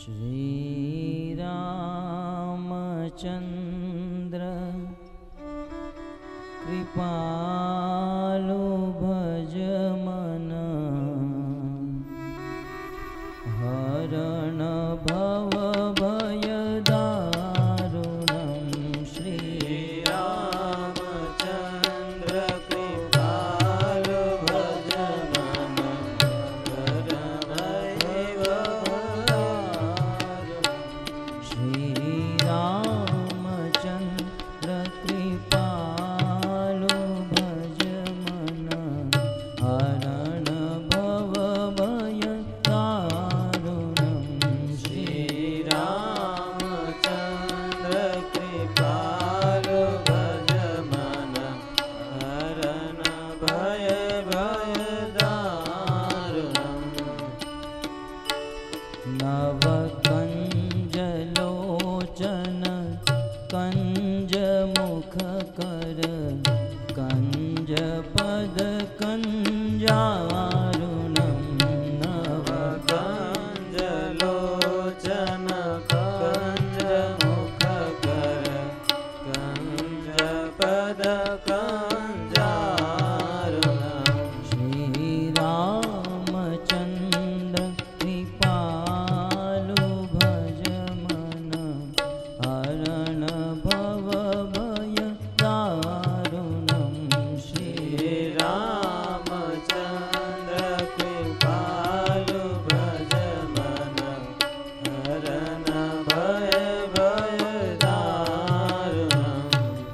श्रीरामचन्द्र कृपालु भज मन हरण भव भय दारुणं श्रीरामचन्द्र कृपालु भज मन हरण भव श्रीरामचन्द्र कृपालु भज मन हरण भव भय दारुणं श्रीरामचन्द्र कृपालु भज मन हरण भय दारुणम् नवकञ्जलोचन कञ्जमुखकर कञ्जपद कञ्जारुणं नवकञ्जलोचन कञ्जमुखकर कञ्जपद कञ्जारुणम् श्रीरामचन्द्र कृपालु भज मन हरण भव भय दारुणं श्रीरामचन्द्र कृपालु भज मन हरण भय दारुणम्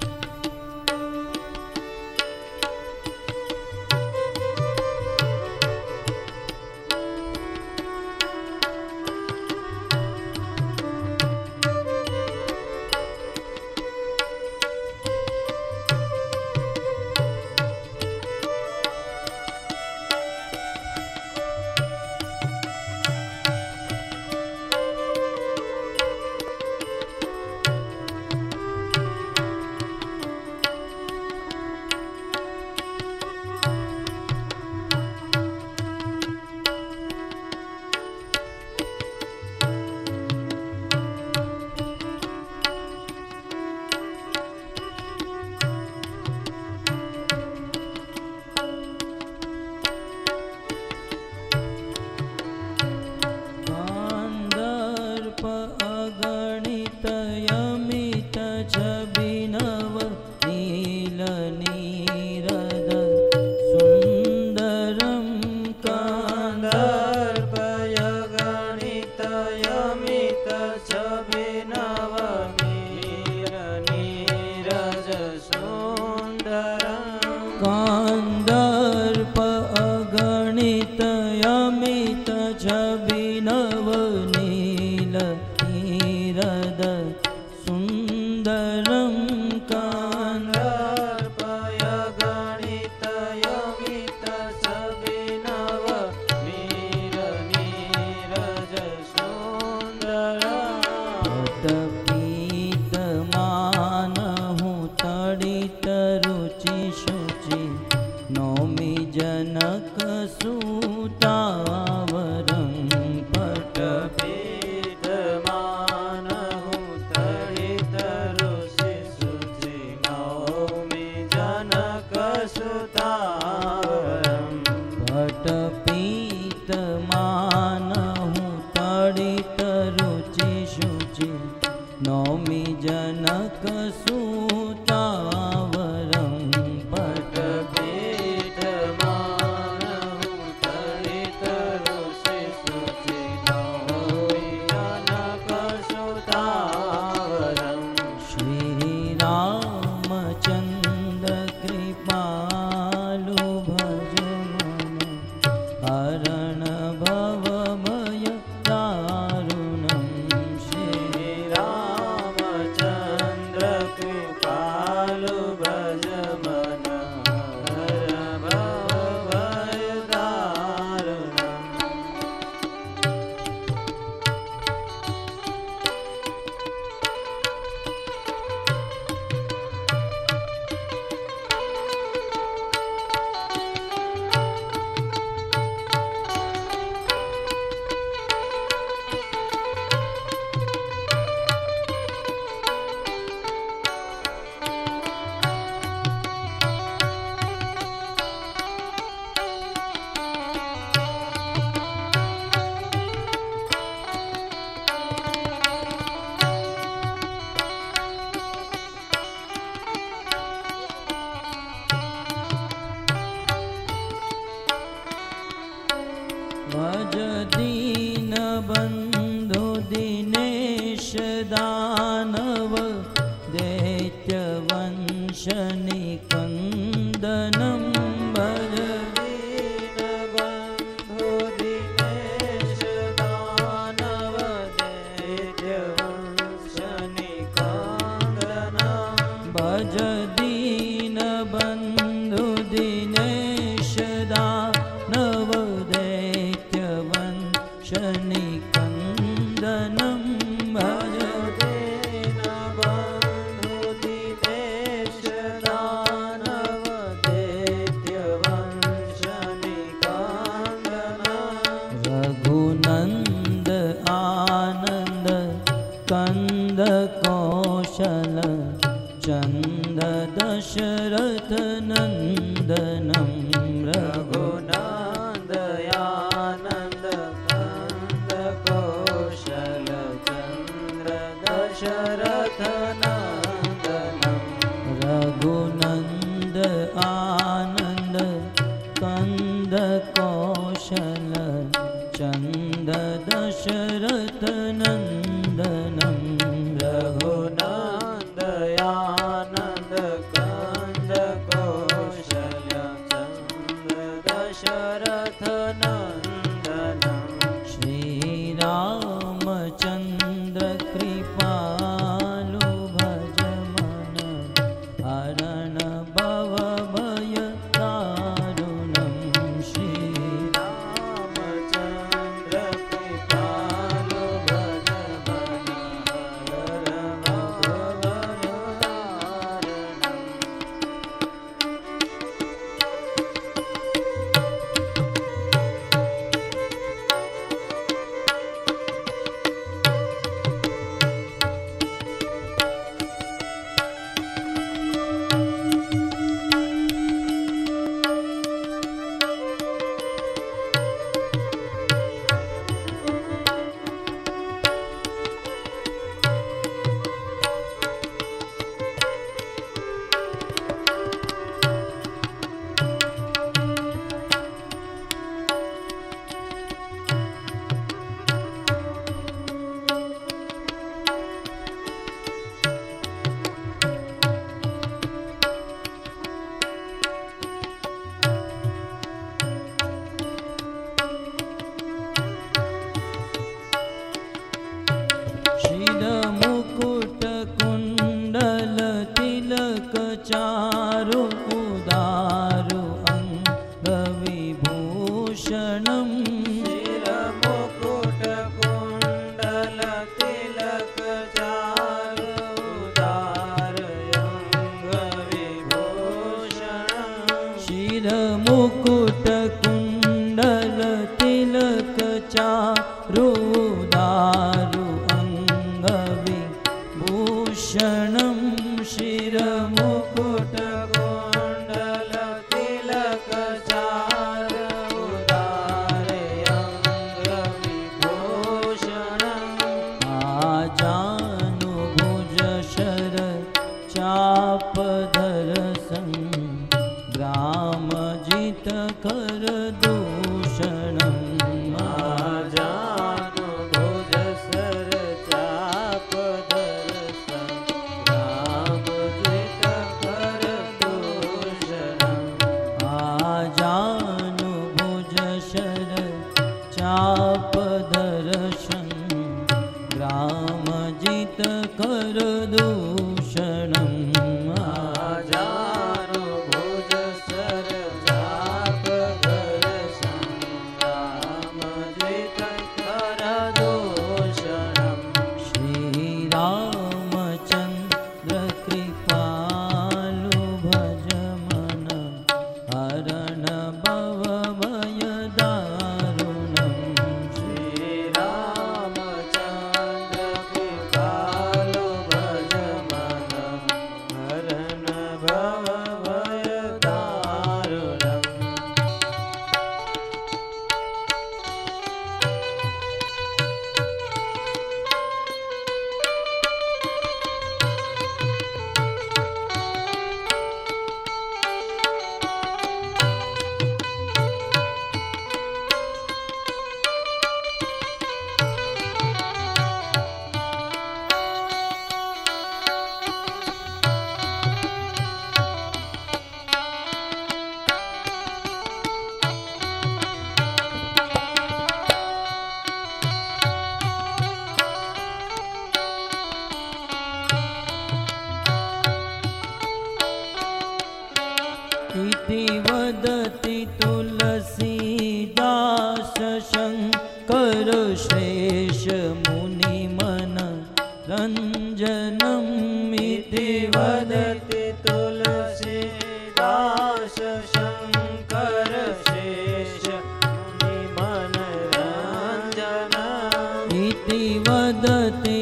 कान्दर्प अगणित यमित छबिनव नील नीरद सुन्दरं कान्दर्पयगणित यमित छबिनव नील नीरज सुन्दरम् कान्दर्प अगणित यमित छबिनव नील नीरद सुन्दरं कान्दर्पयगणित यमित छबिनव नील नीरज सुन्दरम् पीतमानहु तडित रुचि शुचि नौमि जनक सूतावरं पटपीतमानहु तडित रुचि शुचि नौमि जनक सुतावरम् पटपीतमानहु तडित रुचि शुचि नौमि जनक सूतावरं पटपीतमानहु तडित रुचि शुचि नौमि जनक सुतावरम् श्रीरामचन्द्र कृपालु भज मन हरण भव भय दारुणं श्रीरामचन्द्र कृपालु बन्धु दिनेश दानव दैत्यवंशनिकन्दनं भज दीनबन्धु दिनेश दानव दैत्यवंशनिकन्दनं भज दीनबन्धु दिनेश दानव दैत्यवंशनिकन्दनं भज दीनबन्धु दिनेश दानव दैत्यवंशनिकन्दनं रघुनन्द आनन्द कन्द कौशल चन्द दशरथ नन्दनं रघुनन्दयानन्द कन्द कौशल चन्द्र दशरथ नन्दनं रघुनन्द आनन्द कन्द कौशल चन्द दशरथ नन्दनं रघुनन्दयानन्द कन्द कौशल चन्द्र दशरथ नन्दनं श्रीरामचन्द्र कृपालु भज मन हरण भव भय दारुणं रामचन्द्र कृपालु भज मन हर शिरमुकुट कुण्डल तिलक चारु उदारु अङ्गविभूषणं शिरमुकुट कुण्डल तिलक चारु उदारयङ्गविभूषणं शिरमुकुट कुण्डल तिलक चारु उदारु अङ्गविभूषणं शिरमुकुट कुण्डल तिलक चारु उदारयङ्गविभूषणम् आजानुभुज शर चापधर ग्रामजित कर दूषणं आजानुभुज सर चापधर संग्रामजित कर दूषणम् आजानुभुज शर चापधर ग्रामजित कर दूषणं आजानुभुज सर चापधर संग्रामजित कर दूषणम् श्रीरामचन्द्र कृपालु भज मन हरण भव भय दारुणं श्रीरामचन्द्र कृपालु भज मन मुनिमन रञ्जनम् इति वदति तुलसीदास शङ्कर शेष मुनिमनरञ्जनम् इति वदति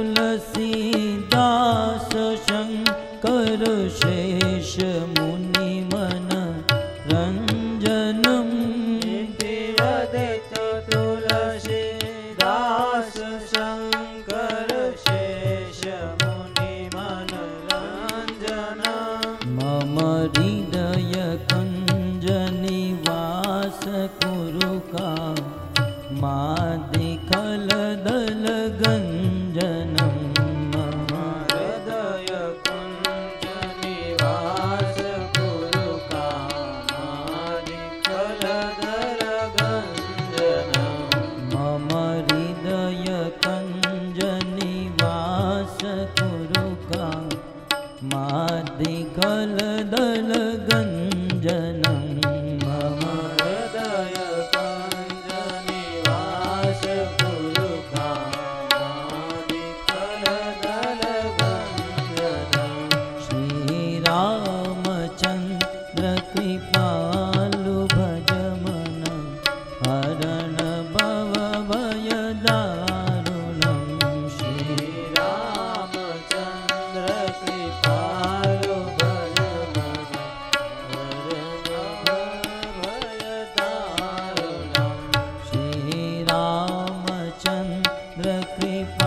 तुलसीदास शङ्कर शेष मुनिमन रञ्जनम् इति वदति तुलसीदास शङ्कर शेष मुनिमनरञ्जनम् मम हृदय कुञ्ज निवास कुरु मादिखलदल गञ्जनम् मम हृदय कुञ्ज निवास कुरु कामादिखलदल गञ्जनम् मम हृदय कुञ्ज निवास कुरु मादिखलदल गञ्जनम् मम हृदय कुञ्ज निवास कुरु कामादिखलदल गञ्जनम् श्रीरामचन्द्र कृपालु भज मन हरण भव भय दारुणम् श्रीरामचन्द्र कृपालु भज मन हरण भय दारुणम् श्रीरामचन्द्र कृपालु